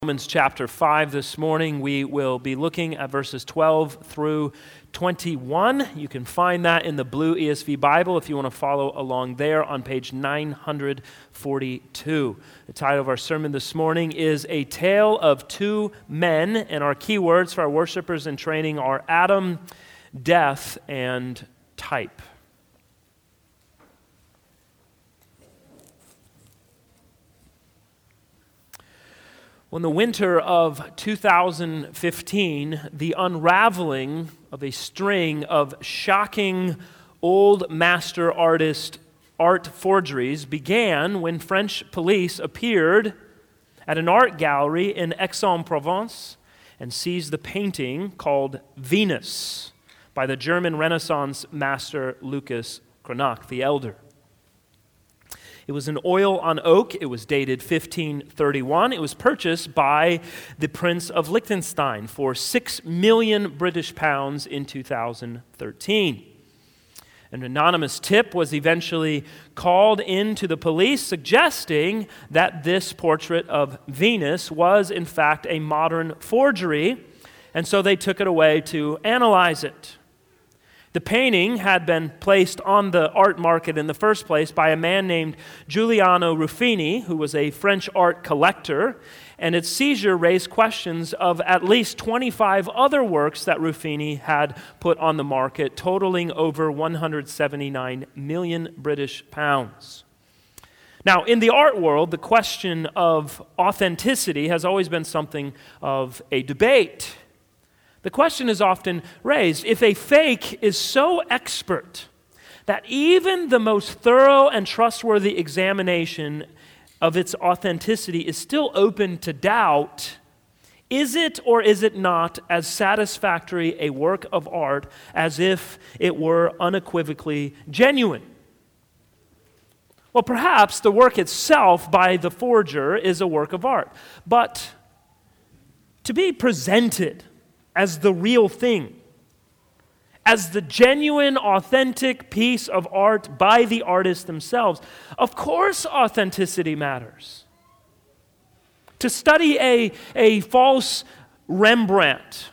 Romans chapter 5 this morning. We will be looking at verses 12 through 21. You can find that in the blue ESV Bible if you want to follow along there on page 942. The title of our sermon this morning is A Tale of Two Men, and our key words for our worshipers in training are Adam, death, and type. Well, in the winter of 2015, the unraveling of a string of shocking old master artist art forgeries began when French police appeared at an art gallery in Aix-en-Provence and seized the painting called Venus by the German Renaissance master Lucas Cranach the Elder. It was an oil on oak. It was dated 1531. It was purchased by the Prince of Liechtenstein for 6 million British pounds in 2013. An anonymous tip was eventually called in to the police, suggesting that this portrait of Venus was, in fact, a modern forgery, and so they took it away to analyze it. The painting had been placed on the art market in the first place by a man named Giuliano Ruffini, who was a French art collector, and its seizure raised questions of at least 25 other works that Ruffini had put on the market, totaling over 179 million British pounds. Now, in the art world, the question of authenticity has always been something of a debate. The question is often raised, if a fake is so expert that even the most thorough and trustworthy examination of its authenticity is still open to doubt, is it or is it not as satisfactory a work of art as if it were unequivocally genuine? Well, perhaps the work itself by the forger is a work of art, but to be presented as the real thing, as the genuine, authentic piece of art by the artists themselves, of course authenticity matters. To study a false Rembrandt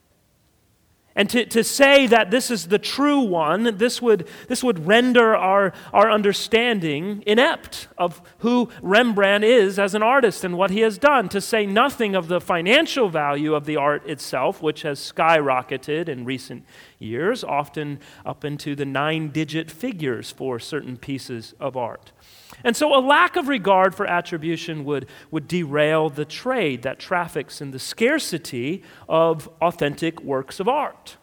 and to say that this is the true one, this would render our understanding inept of who Rembrandt is as an artist and what he has done, to say nothing of the financial value of the art itself, which has skyrocketed in recent years, often up into the 9-digit figures for certain pieces of art. And so a lack of regard for attribution would derail the trade that traffics in the scarcity of authentic works of art.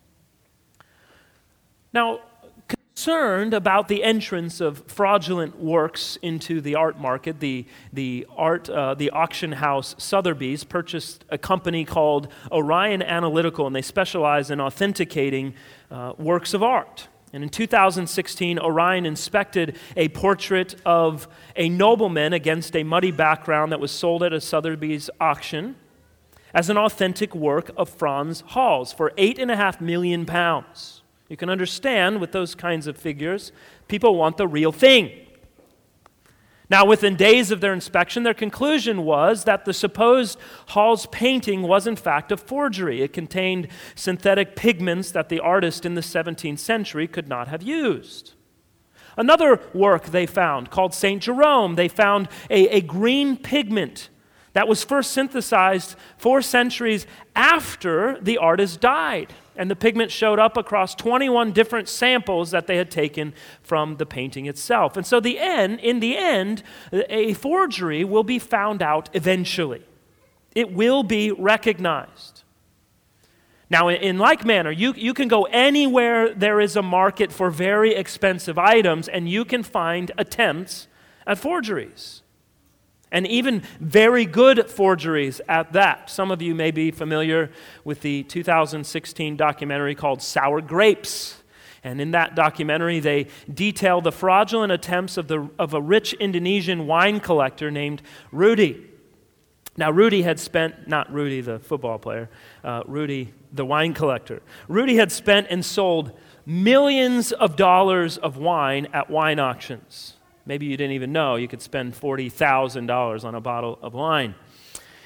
Now, concerned about the entrance of fraudulent works into the art market, the auction house Sotheby's purchased a company called Orion Analytical, and they specialize in authenticating works of art. And in 2016, Orion inspected a portrait of a nobleman against a muddy background that was sold at a Sotheby's auction as an authentic work of Frans Hals for 8.5 million pounds. You can understand with those kinds of figures, people want the real thing. Now, within days of their inspection, their conclusion was that the supposed Hals painting was in fact a forgery. It contained synthetic pigments that the artist in the 17th century could not have used. Another work they found, called St. Jerome, they found a green pigment that was first synthesized 4 centuries after the artist died. And the pigment showed up across 21 different samples that they had taken from the painting itself. And so in the end, a forgery will be found out eventually. It will be recognized. Now, in like manner, you can go anywhere there is a market for very expensive items, and you can find attempts at forgeries. And even very good forgeries at that. Some of you may be familiar with the 2016 documentary called Sour Grapes. And in that documentary, they detail the fraudulent attempts of a rich Indonesian wine collector named Rudy. Now, Rudy had spent, not Rudy the football player, Rudy the wine collector. Rudy had spent and sold millions of dollars of wine at wine auctions. Maybe you didn't even know you could spend $40,000 on a bottle of wine.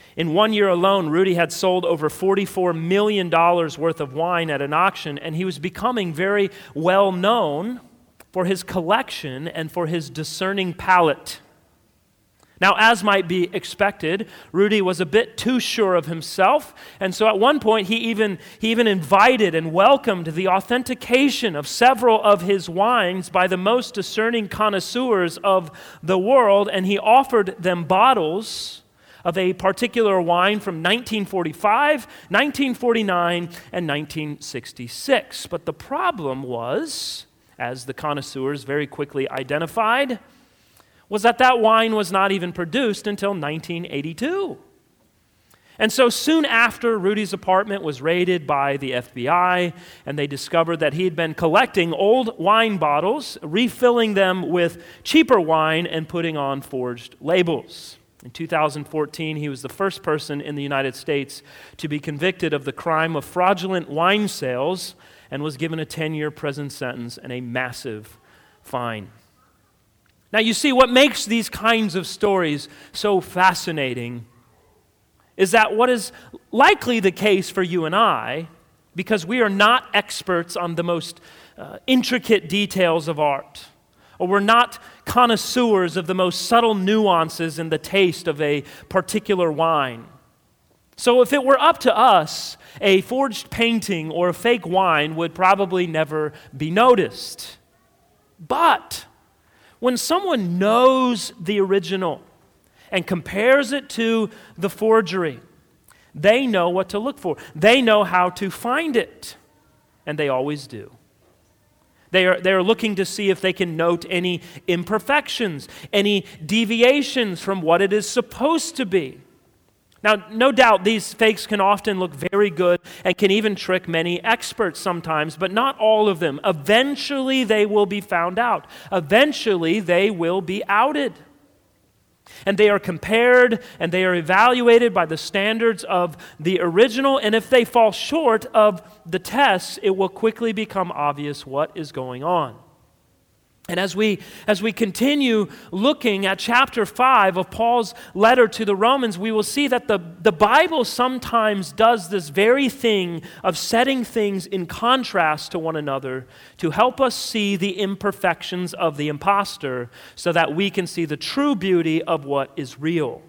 In 1 year alone, Rudy had sold over $44 million worth of wine at an auction, and he was becoming very well known for his collection and for his discerning palate. Now, as might be expected, Rudy was a bit too sure of himself, and so at one point he even invited and welcomed the authentication of several of his wines by the most discerning connoisseurs of the world, and he offered them bottles of a particular wine from 1945, 1949, and 1966. But the problem was, as the connoisseurs very quickly identified, was that wine was not even produced until 1982. And so soon after, Rudy's apartment was raided by the FBI, and they discovered that he had been collecting old wine bottles, refilling them with cheaper wine, and putting on forged labels. In 2014, he was the first person in the United States to be convicted of the crime of fraudulent wine sales and was given a 10-year prison sentence and a massive fine. Now, you see, what makes these kinds of stories so fascinating is that what is likely the case for you and I, because we are not experts on the most intricate details of art, or we're not connoisseurs of the most subtle nuances in the taste of a particular wine. So if it were up to us, a forged painting or a fake wine would probably never be noticed. But when someone knows the original and compares it to the forgery, they know what to look for. They know how to find it, and they always do. They are looking to see if they can note any imperfections, any deviations from what it is supposed to be. Now, no doubt these fakes can often look very good and can even trick many experts sometimes, but not all of them. Eventually, they will be found out. Eventually, they will be outed. And they are compared and they are evaluated by the standards of the original, and if they fall short of the tests, it will quickly become obvious what is going on. And as we continue looking at chapter 5 of Paul's letter to the Romans, we will see that the Bible sometimes does this very thing of setting things in contrast to one another to help us see the imperfections of the impostor so that we can see the true beauty of what is real.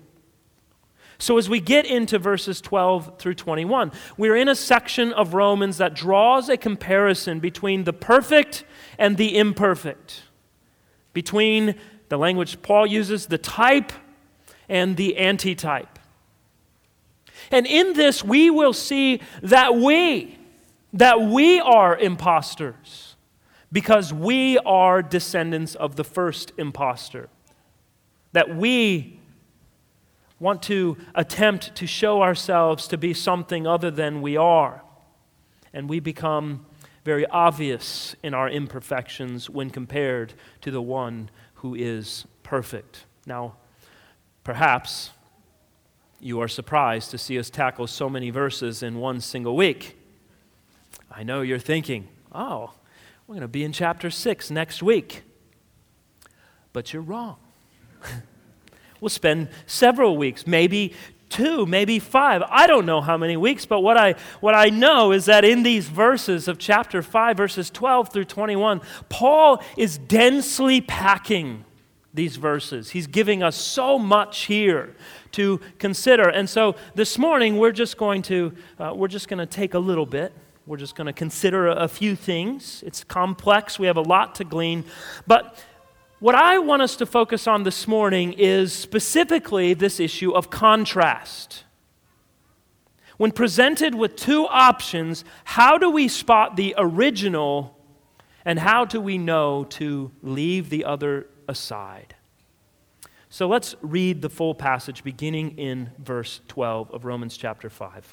So as we get into verses 12 through 21, we're in a section of Romans that draws a comparison between the perfect and the imperfect, between the language Paul uses, the type and the antitype. And in this, we will see that we are imposters because we are descendants of the first impostor. That we want to attempt to show ourselves to be something other than we are. And we become very obvious in our imperfections when compared to the one who is perfect. Now, perhaps you are surprised to see us tackle so many verses in one single week. I know you're thinking, oh, we're going to be in chapter 6 next week. But you're wrong. We'll spend several weeks, maybe 2, maybe 5. I don't know how many weeks, but what I know is that in these verses of chapter 5, verses 12 through 21, Paul is densely packing these verses. He's giving us so much here to consider. And so this morning we're just going to take a little bit. We're just going to consider a few things. It's complex. We have a lot to glean, but what I want us to focus on this morning is specifically this issue of contrast. When presented with two options, how do we spot the original and how do we know to leave the other aside? So let's read the full passage beginning in verse 12 of Romans chapter 5.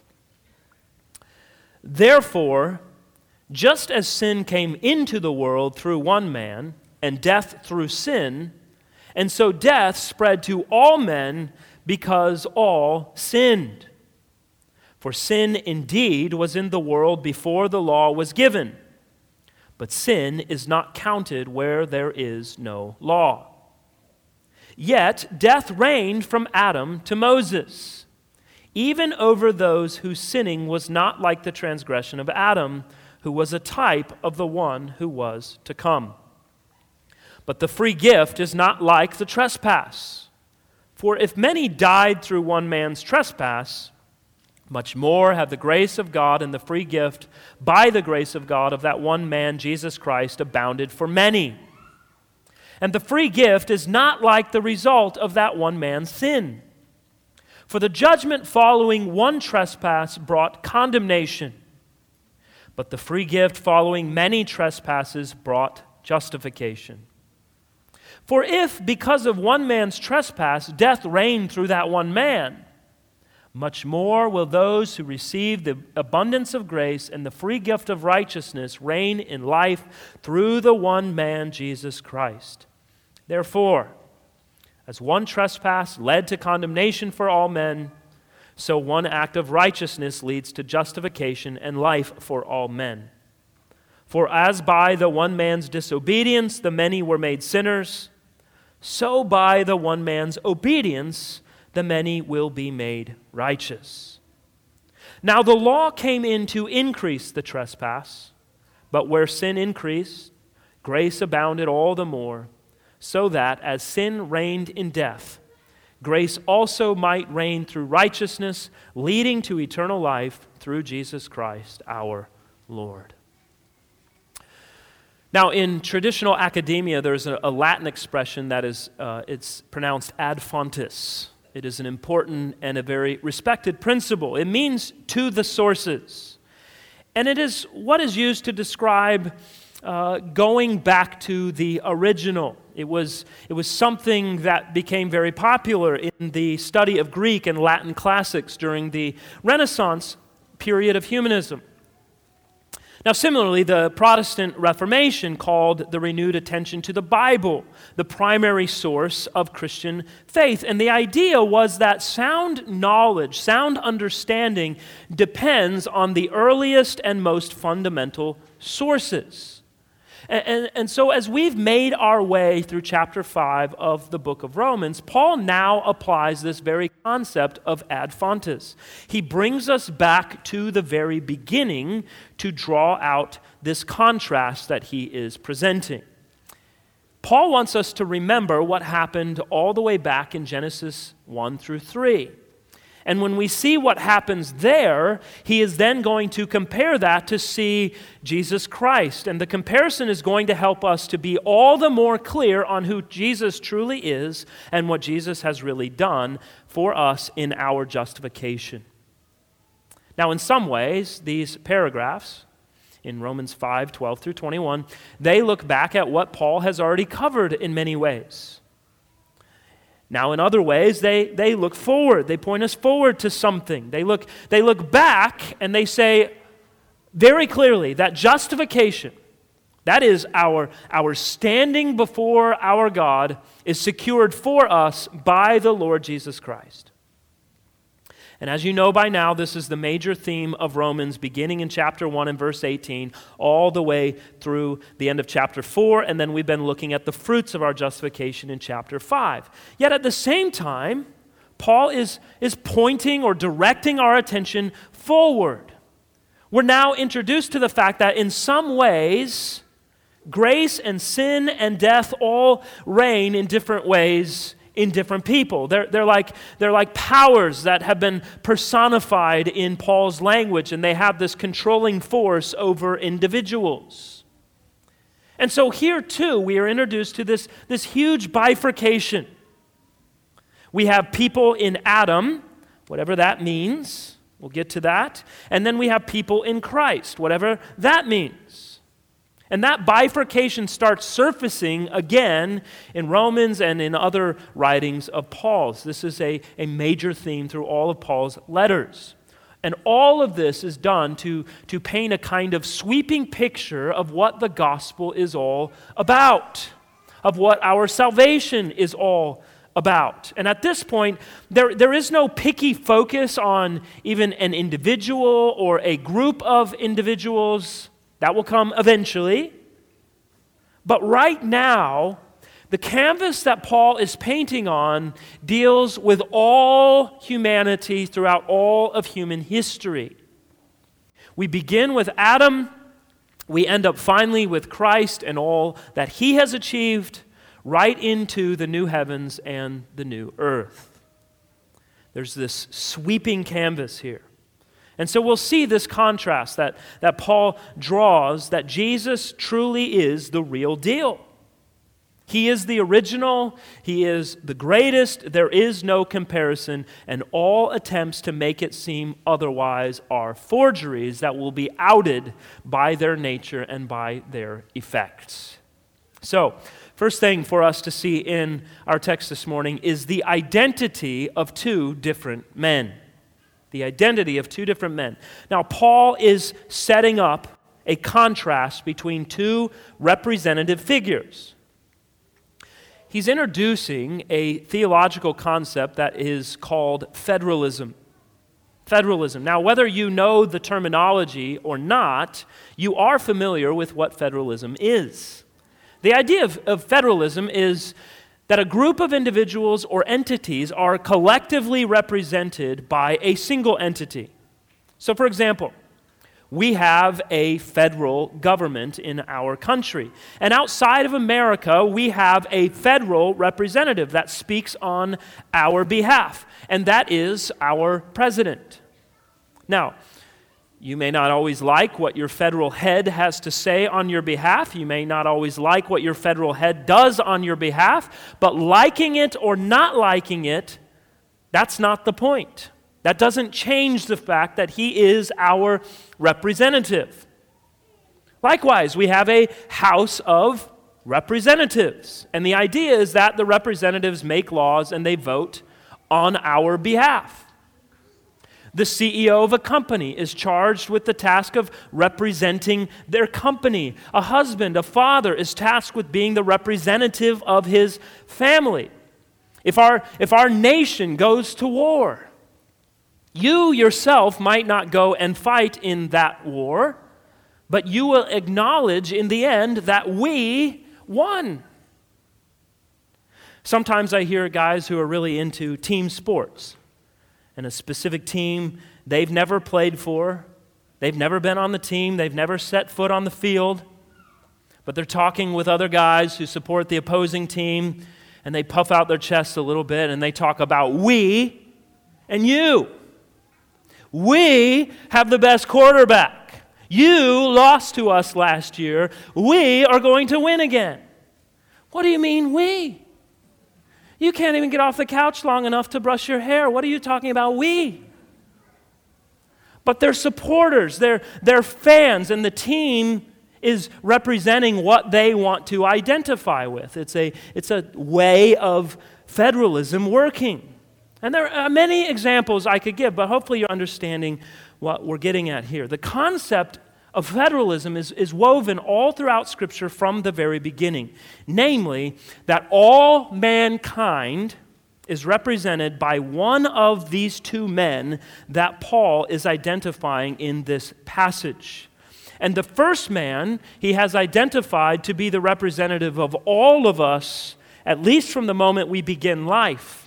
Therefore, just as sin came into the world through one man, and death through sin, and so death spread to all men because all sinned. For sin indeed was in the world before the law was given, but sin is not counted where there is no law. Yet death reigned from Adam to Moses, even over those whose sinning was not like the transgression of Adam, who was a type of the one who was to come. But the free gift is not like the trespass. For if many died through one man's trespass, much more have the grace of God and the free gift by the grace of God of that one man, Jesus Christ, abounded for many. And the free gift is not like the result of that one man's sin. For the judgment following one trespass brought condemnation, but the free gift following many trespasses brought justification. For if, because of one man's trespass, death reigned through that one man, much more will those who receive the abundance of grace and the free gift of righteousness reign in life through the one man, Jesus Christ. Therefore, as one trespass led to condemnation for all men, so one act of righteousness leads to justification and life for all men. For as by the one man's disobedience the many were made sinners, so by the one man's obedience the many will be made righteous. Now the law came in to increase the trespass, but where sin increased, grace abounded all the more, so that as sin reigned in death, grace also might reign through righteousness, leading to eternal life through Jesus Christ our Lord. Now, in traditional academia, there's a Latin expression that is, it's pronounced ad fontes. It is an important and a very respected principle. It means to the sources. And it is what is used to describe going back to the original. It was something that became very popular in the study of Greek and Latin classics during the Renaissance period of humanism. Now, similarly, the Protestant Reformation called the renewed attention to the Bible the primary source of Christian faith. And the idea was that sound knowledge, sound understanding depends on the earliest and most fundamental sources. And so as we've made our way through chapter 5 of the book of Romans, Paul now applies this very concept of ad fontes. He brings us back to the very beginning to draw out this contrast that he is presenting. Paul wants us to remember what happened all the way back in Genesis 1 through 3. And when we see what happens there, he is then going to compare that to see Jesus Christ. And the comparison is going to help us to be all the more clear on who Jesus truly is and what Jesus has really done for us in our justification. Now, in some ways, these paragraphs in Romans 5, 12 through 21, they look back at what Paul has already covered in many ways. Now, in other ways, they look forward. They point us forward to something. They look back and they say very clearly that justification, that is our standing before our God, is secured for us by the Lord Jesus Christ. And as you know by now, this is the major theme of Romans, beginning in chapter 1 and verse 18, all the way through the end of chapter 4, and then we've been looking at the fruits of our justification in chapter 5. Yet at the same time, Paul is pointing or directing our attention forward. We're now introduced to the fact that in some ways, grace and sin and death all reign in different ways in different people. They're like powers that have been personified in Paul's language, and they have this controlling force over individuals. And so here too, we are introduced to this huge bifurcation. We have people in Adam, whatever that means. We'll get to that. And then we have people in Christ, whatever that means. And that bifurcation starts surfacing again in Romans and in other writings of Paul's. This is a major theme through all of Paul's letters. And all of this is done to paint a kind of sweeping picture of what the gospel is all about, of what our salvation is all about. And at this point, there is no picky focus on even an individual or a group of individuals. That will come eventually. But right now, The canvas that Paul is painting on deals with all humanity throughout all of human history. We begin with Adam, we end up finally with Christ and all that he has achieved, right into the new heavens and the new earth. There's this sweeping canvas here. And so we'll see this contrast that Paul draws, that Jesus truly is the real deal. He is the original, he is the greatest, there is no comparison, and all attempts to make it seem otherwise are forgeries that will be outed by their nature and by their effects. So, first thing for us to see in our text this morning is the identity of two different men. The identity of two different men. Now, Paul is setting up a contrast between two representative figures. He's introducing a theological concept that is called federalism. Federalism. Now, whether you know the terminology or not, you are familiar with what federalism is. The idea of federalism is that a group of individuals or entities are collectively represented by a single entity. So, for example, we have a federal government in our country. And outside of America, we have a federal representative that speaks on our behalf, and that is our president. Now, you may not always like what your federal head has to say on your behalf. You may not always like what your federal head does on your behalf, but liking it or not liking it, that's not the point. That doesn't change the fact that he is our representative. Likewise, we have a House of Representatives. And the idea is that the representatives make laws and they vote on our behalf. The CEO of a company is charged with the task of representing their company. A husband, a father, is tasked with being the representative of his family. If our nation goes to war, you yourself might not go and fight in that war, but you will acknowledge in the end that we won. Sometimes I hear guys who are really into team sports, and a specific team they've never played for, they've never been on the team, they've never set foot on the field, but they're talking with other guys who support the opposing team, and they puff out their chests a little bit, and they talk about we and you. We have the best quarterback. You lost to us last year. We are going to win again. What do you mean we? You can't even get off the couch long enough to brush your hair. What are you talking about, we? But they're supporters, they're fans, and the team is representing what they want to identify with. It's a way of federalism working. And there are many examples I could give, but hopefully you're understanding what we're getting at here. The concept of federalism is woven all throughout Scripture from the very beginning. Namely, that all mankind is represented by one of these two men that Paul is identifying in this passage. And the first man he has identified to be the representative of all of us, at least from the moment we begin life,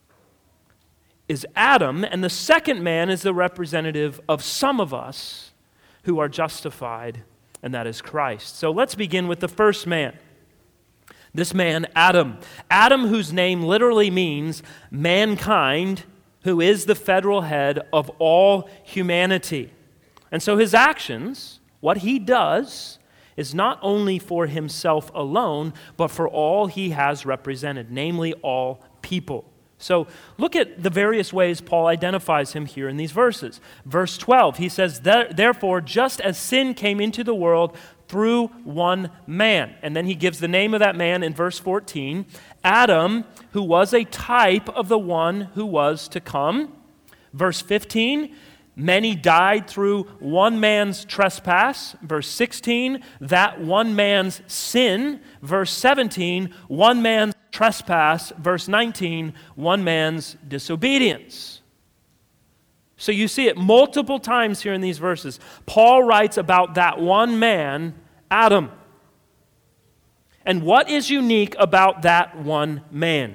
is Adam, and the second man is the representative of some of us who are justified, and that is Christ. So let's begin with the first man. This man, Adam. Adam, whose name literally means mankind, who is the federal head of all humanity. And so his actions, what he does, is not only for himself alone, but for all he has represented, namely all people. So look at the various ways Paul identifies him here in these verses. Verse 12, he says, therefore, just as sin came into the world through one man. And then he gives the name of that man in verse 14, Adam, who was a type of the one who was to come. Verse 15, many died through one man's trespass. Verse 16, that one man's sin. Verse 17, one man's trespass. Verse 19, one man's disobedience. So you see it multiple times here in these verses. Paul writes about that one man, Adam. And what is unique about that one man?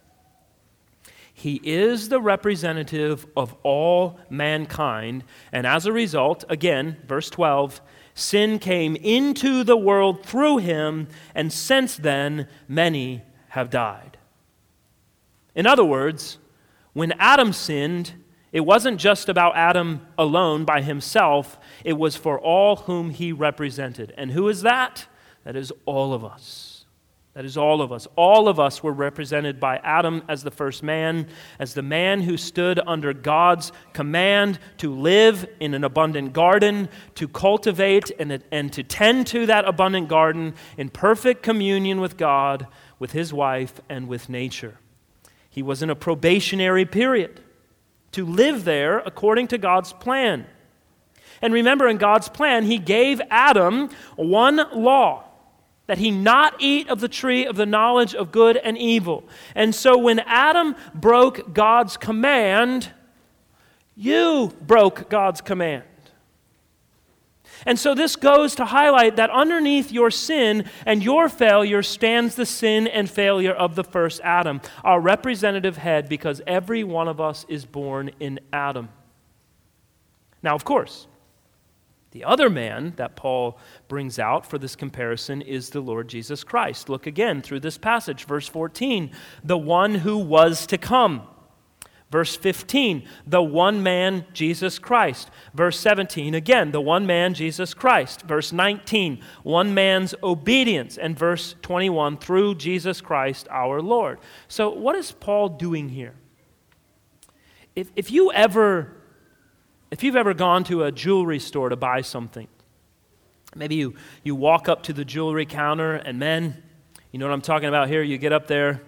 He is the representative of all mankind, and as a result, again, verse 12, sin came into the world through him, and since then, many have died. In other words, when Adam sinned, it wasn't just about Adam alone by himself, it was for all whom he represented. And who is that? That is all of us. That is all of us. All of us were represented by Adam as the first man, as the man who stood under God's command to live in an abundant garden, to cultivate and to tend to that abundant garden in perfect communion with God, with his wife, and with nature. He was in a probationary period to live there according to God's plan. And remember, in God's plan, he gave Adam one law, that he not eat of the tree of the knowledge of good and evil. And so when Adam broke God's command, you broke God's command. And so this goes to highlight that underneath your sin and your failure stands the sin and failure of the first Adam, our representative head, because every one of us is born in Adam. Now, of course, the other man that Paul brings out for this comparison is the Lord Jesus Christ. Look again through this passage, verse 14, the one who was to come. Verse 15, the one man, Jesus Christ. Verse 17, again, the one man, Jesus Christ. Verse 19, one man's obedience. And verse 21, through Jesus Christ our Lord. So what is Paul doing here? If you've ever gone to a jewelry store to buy something, maybe you walk up to the jewelry counter and men, you know what I'm talking about here, you get up there,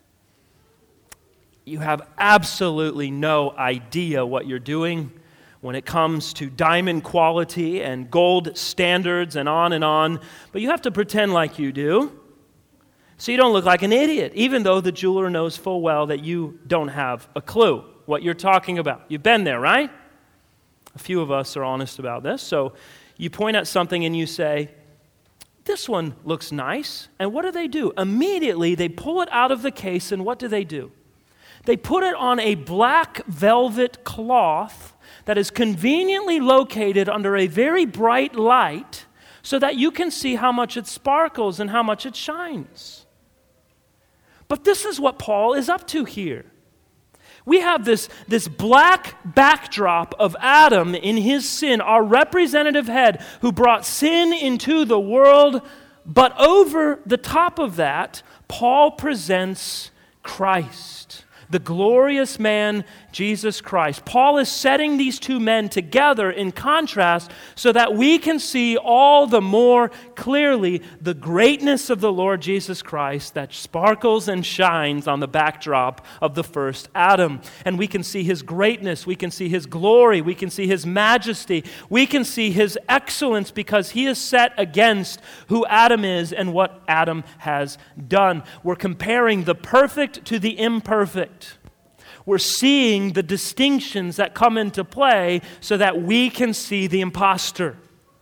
you have absolutely no idea what you're doing when it comes to diamond quality and gold standards and on, but you have to pretend like you do, so you don't look like an idiot, even though the jeweler knows full well that you don't have a clue what you're talking about. You've been there, right? A few of us are honest about this. So you point at something and you say, this one looks nice. And what do? Immediately they pull it out of the case, and what do? They put it on a black velvet cloth that is conveniently located under a very bright light so that you can see how much it sparkles and how much it shines. But this is what Paul is up to here. We have this black backdrop of Adam in his sin, our representative head who brought sin into the world, but over the top of that, Paul presents Christ, the glorious man, Jesus Christ. Paul is setting these two men together in contrast so that we can see all the more clearly the greatness of the Lord Jesus Christ that sparkles and shines on the backdrop of the first Adam. And we can see his greatness, we can see his glory, we can see his majesty, we can see his excellence because he is set against who Adam is and what Adam has done. We're comparing the perfect to the imperfect. We're seeing the distinctions that come into play so that we can see the imposter.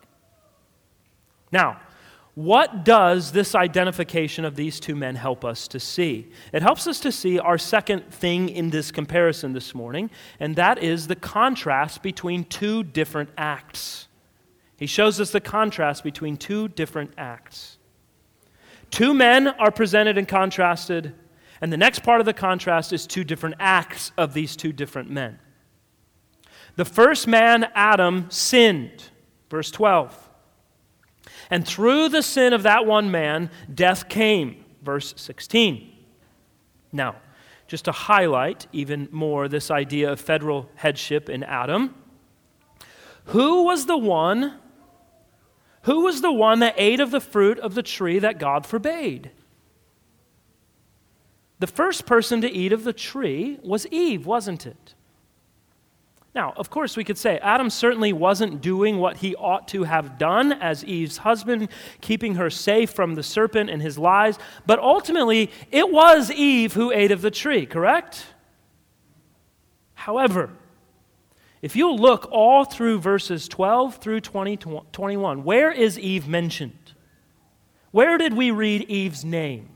Now, what does this identification of these two men help us to see? It helps us to see our second thing in this comparison this morning, and that is the contrast between two different acts. He shows us the contrast between two different acts. Two men are presented and contrasted. And the next part of the contrast is two different acts of these two different men. The first man, Adam, sinned, verse 12. And through the sin of that one man, death came, verse 16. Now, just to highlight even more this idea of federal headship in Adam, who was the one that ate of the fruit of the tree that God forbade? The first person to eat of the tree was Eve, wasn't it? Now, of course, we could say Adam certainly wasn't doing what he ought to have done as Eve's husband, keeping her safe from the serpent and his lies, but ultimately, it was Eve who ate of the tree, correct? However, if you look all through verses 12 through 21, where is Eve mentioned? Where did we read Eve's name?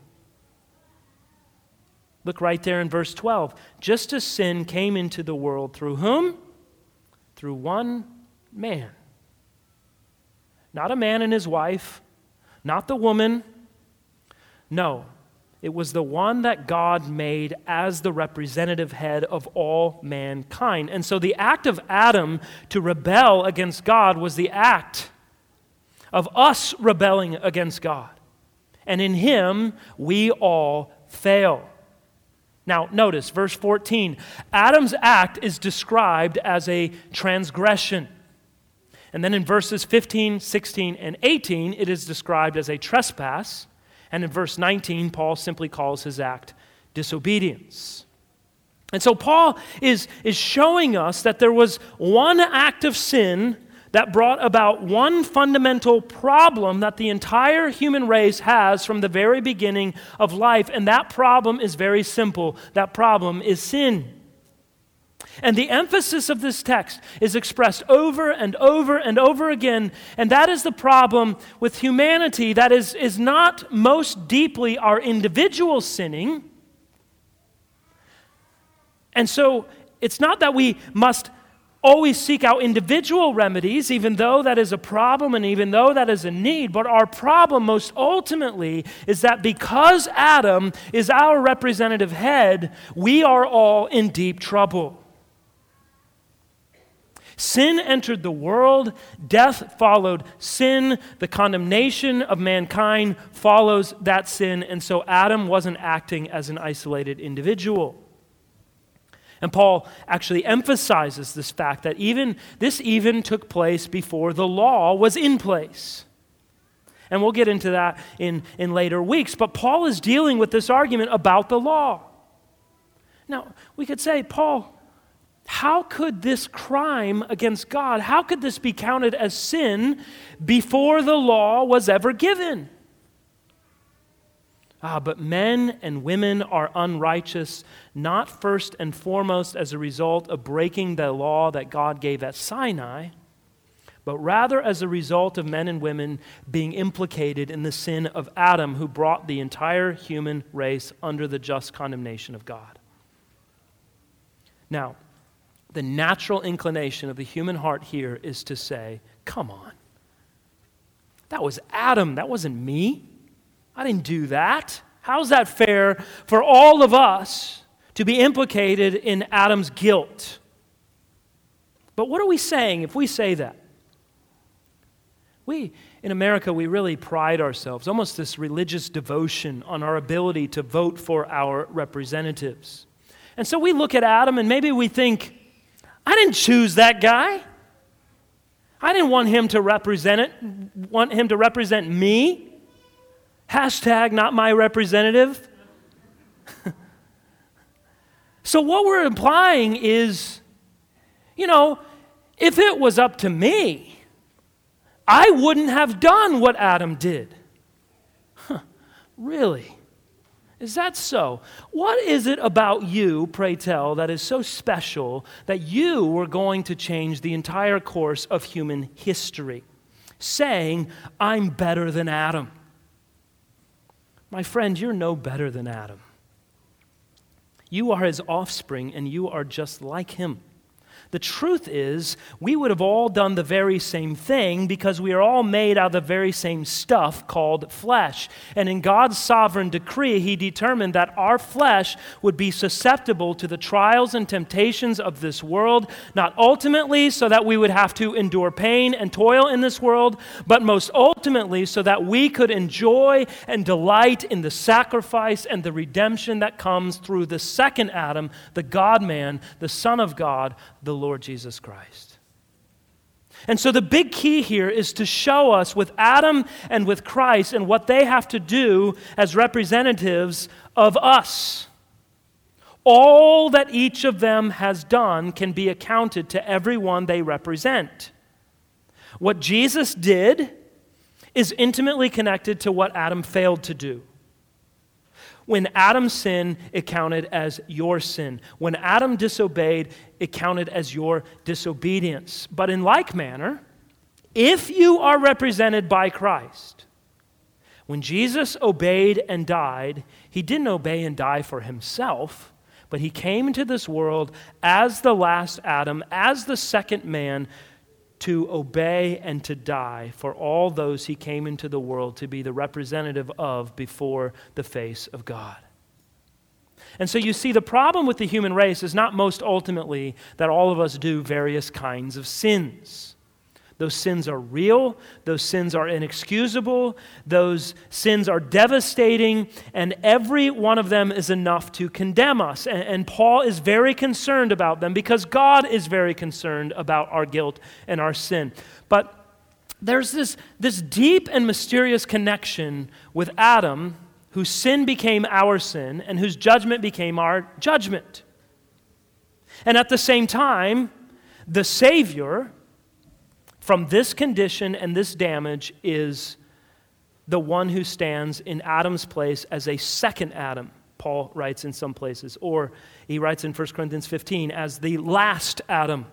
Look right there in verse 12. Just as sin came into the world through whom? Through one man. Not a man and his wife, not the woman. No, it was the one that God made as the representative head of all mankind. And so the act of Adam to rebel against God was the act of us rebelling against God. And in him, we all fail. Now, notice verse 14. Adam's act is described as a transgression. And then in verses 15, 16, and 18, it is described as a trespass. And in verse 19, Paul simply calls his act disobedience. And so Paul is showing us that there was one act of sin that brought about one fundamental problem that the entire human race has from the very beginning of life. And that problem is very simple. That problem is sin. And the emphasis of this text is expressed over and over and over again, and that is the problem with humanity. That is not most deeply our individual sinning. And so it's not that we must always seek out individual remedies, even though that is a problem and even though that is a need. But our problem most ultimately is that because Adam is our representative head, we are all in deep trouble. Sin entered the world, death followed sin, the condemnation of mankind follows that sin, and so Adam wasn't acting as an isolated individual. And Paul actually emphasizes this fact that this even took place before the law was in place. And we'll get into that in later weeks, but Paul is dealing with this argument about the law. Now, we could say, Paul, how could this crime against God, how could this be counted as sin before the law was ever given? But men and women are unrighteous, not first and foremost as a result of breaking the law that God gave at Sinai, but rather as a result of men and women being implicated in the sin of Adam, who brought the entire human race under the just condemnation of God. Now, the natural inclination of the human heart here is to say, come on. That was Adam. That wasn't me. I didn't do that. How's that fair for all of us to be implicated in Adam's guilt? But what are we saying if we say that? In America, we really pride ourselves, almost this religious devotion, on our ability to vote for our representatives. And so we look at Adam and maybe we think, I didn't choose that guy. I didn't want him to represent me. Hashtag not my representative. So what we're implying is, if it was up to me, I wouldn't have done what Adam did. Really? Is that so? What is it about you, pray tell, that is so special that you were going to change the entire course of human history, saying, I'm better than Adam? My friend, you're no better than Adam. You are his offspring, and you are just like him. The truth is, we would have all done the very same thing because we are all made out of the very same stuff called flesh. And in God's sovereign decree, he determined that our flesh would be susceptible to the trials and temptations of this world, not ultimately so that we would have to endure pain and toil in this world, but most ultimately so that we could enjoy and delight in the sacrifice and the redemption that comes through the second Adam, the God-man, the Son of God, the Lord Jesus Christ. And so the big key here is to show us with Adam and with Christ and what they have to do as representatives of us. All that each of them has done can be accounted to everyone they represent. What Jesus did is intimately connected to what Adam failed to do. When Adam sinned, it counted as your sin. When Adam disobeyed, it counted as your disobedience. But in like manner, if you are represented by Christ, When Jesus obeyed and died, he didn't obey and die for himself, but he came into this world as the last Adam, as the second man, to obey and to die for all those he came into the world to be the representative of before the face of God. And so you see, the problem with the human race is not most ultimately that all of us do various kinds of sins. Those sins are real, those sins are inexcusable, those sins are devastating, and every one of them is enough to condemn us. And Paul is very concerned about them because God is very concerned about our guilt and our sin. But there's this deep and mysterious connection with Adam, whose sin became our sin and whose judgment became our judgment. And at the same time, the Savior from this condition and this damage is the one who stands in Adam's place as a second Adam, Paul writes in some places. Or he writes in 1 Corinthians 15 as the last Adam.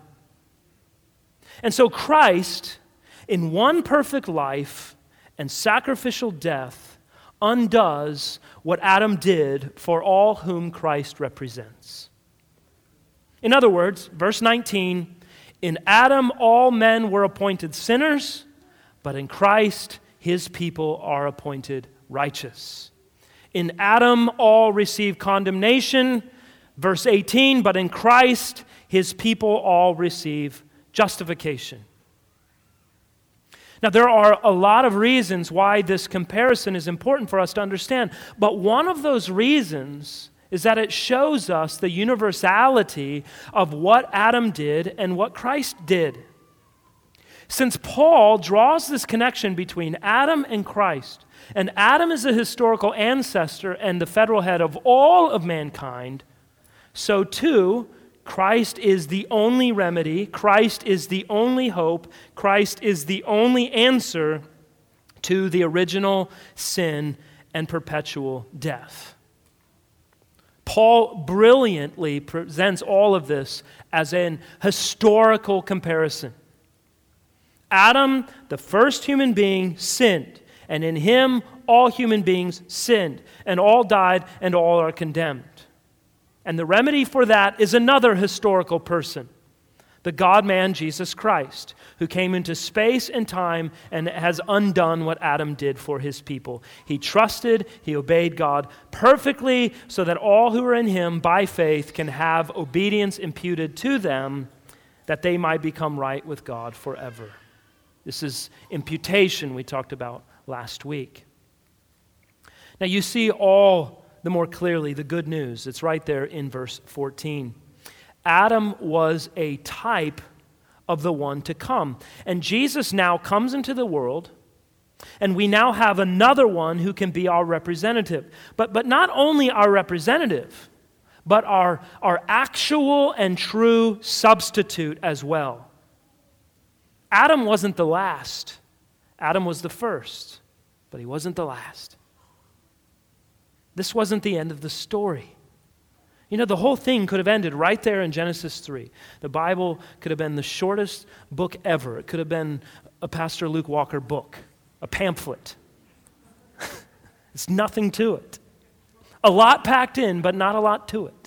And so Christ, in one perfect life and sacrificial death, undoes what Adam did for all whom Christ represents. In other words, verse 19, in Adam, all men were appointed sinners, but in Christ, his people are appointed righteous. In Adam, all receive condemnation, verse 18, but in Christ, his people all receive justification. Now, there are a lot of reasons why this comparison is important for us to understand, but one of those reasons is that it shows us the universality of what Adam did and what Christ did. Since Paul draws this connection between Adam and Christ, and Adam is a historical ancestor and the federal head of all of mankind, so too, Christ is the only remedy, Christ is the only hope, Christ is the only answer to the original sin and perpetual death. Paul brilliantly presents all of this as an historical comparison. Adam, the first human being, sinned, and in him all human beings sinned, and all died, and all are condemned. And the remedy for that is another historical person, the God-man Jesus Christ, who came into space and time and has undone what Adam did for his people. He trusted, he obeyed God perfectly so that all who are in him by faith can have obedience imputed to them that they might become right with God forever. This is imputation we talked about last week. Now you see all the more clearly the good news. It's right there in verse 14. Adam was a type of the one to come. And Jesus now comes into the world, and we now have another one who can be our representative. But not only our representative, but our actual and true substitute as well. Adam wasn't the last. Adam was the first, but he wasn't the last. This wasn't the end of the story. You know, the whole thing could have ended right there in Genesis 3. The Bible could have been the shortest book ever. It could have been a Pastor Luke Walker book, a pamphlet. It's nothing to it. A lot packed in, but not a lot to it.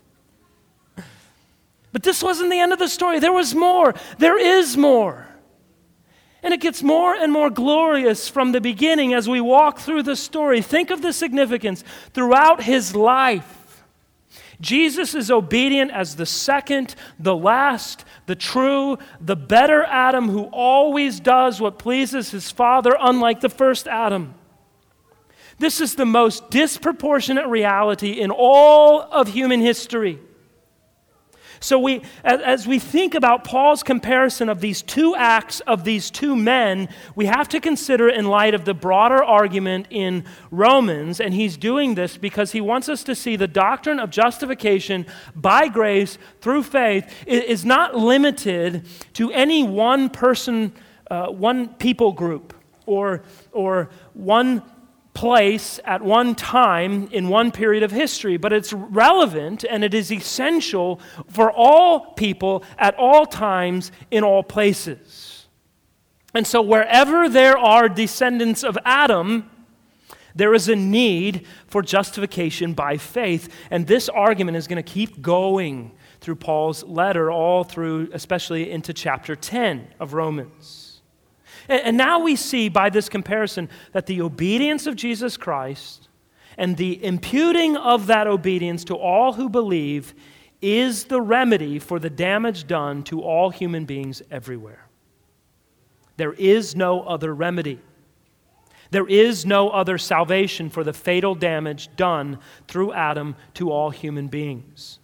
But this wasn't the end of the story. There was more. There is more. And it gets more and more glorious from the beginning as we walk through the story. Think of the significance throughout his life. Jesus is obedient as the second, the last, the true, the better Adam who always does what pleases his Father, unlike the first Adam. This is the most disproportionate reality in all of human history. So as we think about Paul's comparison of these two acts of these two men, we have to consider in light of the broader argument in Romans, and he's doing this because he wants us to see the doctrine of justification by grace through faith is not limited to any one person, one people group, or one place at one time in one period of history, but it's relevant and it is essential for all people at all times in all places. And so wherever there are descendants of Adam, There is a need for justification by faith, and this argument is going to keep going through Paul's letter, all through, especially into chapter 10 of Romans. And now we see by this comparison that the obedience of Jesus Christ and the imputing of that obedience to all who believe is the remedy for the damage done to all human beings everywhere. There is no other remedy. There is no other salvation for the fatal damage done through Adam to all human beings.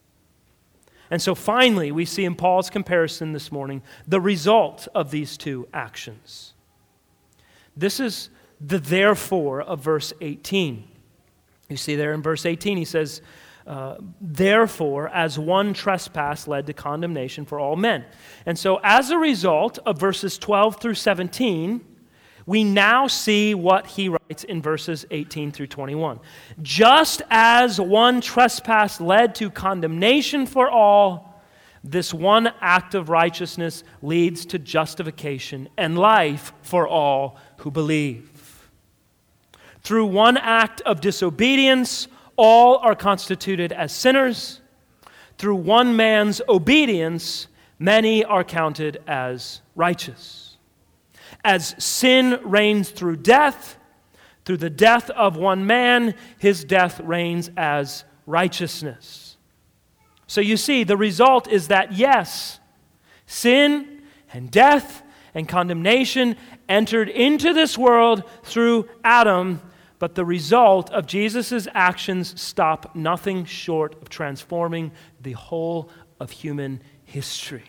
And so finally, we see in Paul's comparison this morning the result of these two actions. This is the therefore of verse 18. You see there in verse 18, he says, therefore, as one trespass led to condemnation for all men. And so as a result of verses 12 through 17, we now see what he writes in verses 18 through 21. Just as one trespass led to condemnation for all, this one act of righteousness leads to justification and life for all who believe. Through one act of disobedience, all are constituted as sinners. Through one man's obedience, many are counted as righteous. As sin reigns through death, through the death of one man, his death reigns as righteousness. So you see, the result is that yes, sin and death and condemnation entered into this world through Adam, but the result of Jesus' actions stop nothing short of transforming the whole of human history.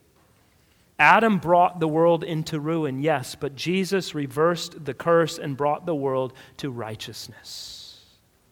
Adam brought the world into ruin, yes, but Jesus reversed the curse and brought the world to righteousness.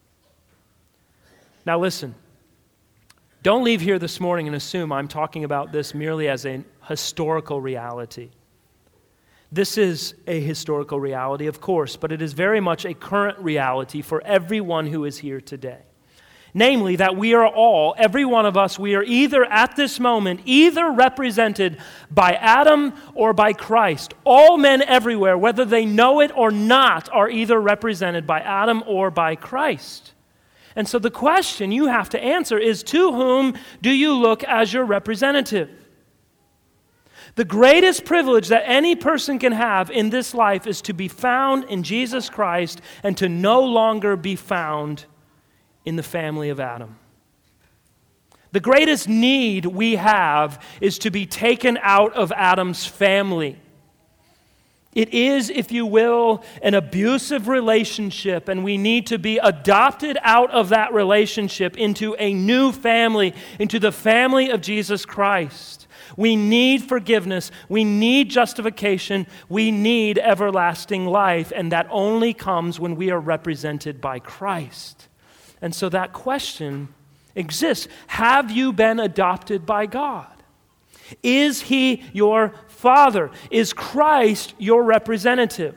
Now listen, don't leave here this morning and assume I'm talking about this merely as a historical reality. This is a historical reality, of course, but it is very much a current reality for everyone who is here today. Namely, that we are all, every one of us, we are either at this moment, either represented by Adam or by Christ. All men everywhere, whether they know it or not, are either represented by Adam or by Christ. And so the question you have to answer is, to whom do you look as your representative? The greatest privilege that any person can have in this life is to be found in Jesus Christ and to no longer be found in the family of Adam. The greatest need we have is to be taken out of Adam's family. It is, if you will, an abusive relationship, and we need to be adopted out of that relationship into a new family, into the family of Jesus Christ. We need forgiveness. We need justification. We need everlasting life, and that only comes when we are represented by Christ. And so that question exists. Have you been adopted by God? Is He your Father? Is Christ your representative?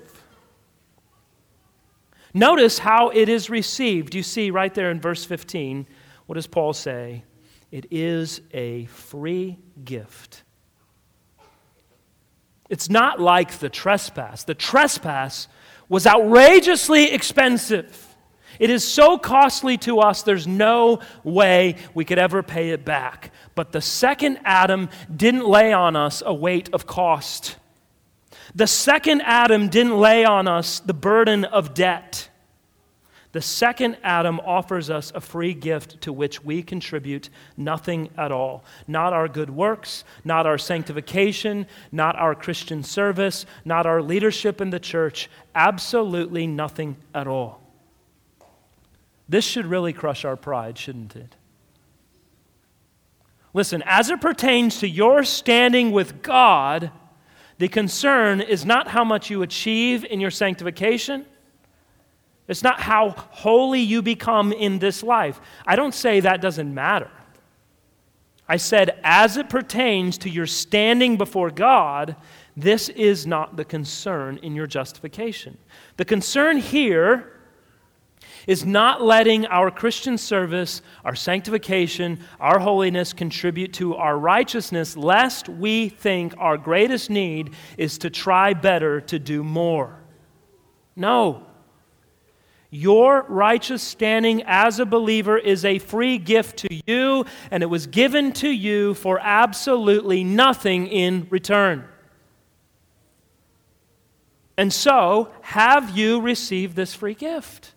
Notice how it is received. You see right there in verse 15, what does Paul say? It is a free gift. It's not like the trespass. The trespass was outrageously expensive. It is so costly to us, there's no way we could ever pay it back. But the second Adam didn't lay on us a weight of cost. The second Adam didn't lay on us the burden of debt. The second Adam offers us a free gift to which we contribute nothing at all. Not our good works, not our sanctification, not our Christian service, not our leadership in the church. Absolutely nothing at all. This should really crush our pride, shouldn't it? Listen, as it pertains to your standing with God, the concern is not how much you achieve in your sanctification. It's not how holy you become in this life. I don't say that doesn't matter. I said, as it pertains to your standing before God, this is not the concern in your justification. The concern here is not letting our Christian service, our sanctification, our holiness contribute to our righteousness, lest we think our greatest need is to try better, to do more. No. Your righteous standing as a believer is a free gift to you, and it was given to you for absolutely nothing in return. And so, have you received this free gift?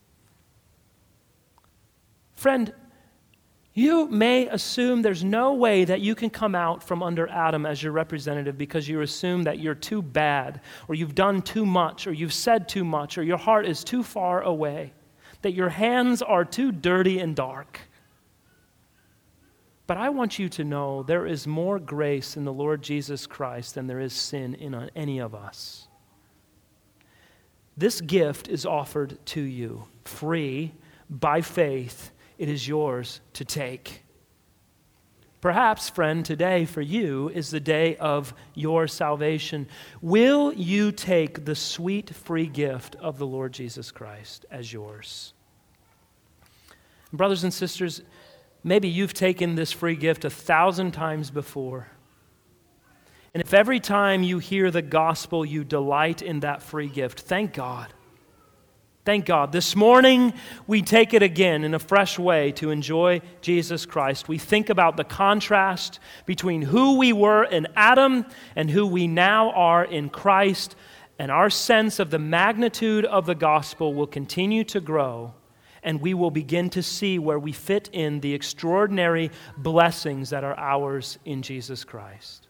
Friend, you may assume there's no way that you can come out from under Adam as your representative because you assume that you're too bad, or you've done too much, or you've said too much, or your heart is too far away, that your hands are too dirty and dark. But I want you to know there is more grace in the Lord Jesus Christ than there is sin in any of us. This gift is offered to you, free, by faith. It is yours to take. Perhaps, friend, today for you is the day of your salvation. Will you take the sweet free gift of the Lord Jesus Christ as yours? Brothers and sisters, maybe you've taken this free gift 1,000 times before. And if every time you hear the gospel you delight in that free gift, thank God. Thank God. This morning, we take it again in a fresh way to enjoy Jesus Christ. We think about the contrast between who we were in Adam and who we now are in Christ, and our sense of the magnitude of the gospel will continue to grow, and we will begin to see where we fit in the extraordinary blessings that are ours in Jesus Christ.